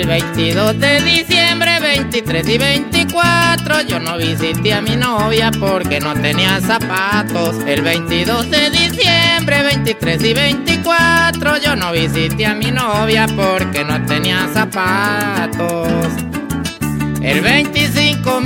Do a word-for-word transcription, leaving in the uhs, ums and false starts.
El veintidós de diciembre, veintitrés y veinticuatro, yo no visité a mi novia porque no tenía zapatos. El veintidós de diciembre, veintitrés y veinticuatro, yo no visité a mi novia porque no tenía zapatos. El veinticinco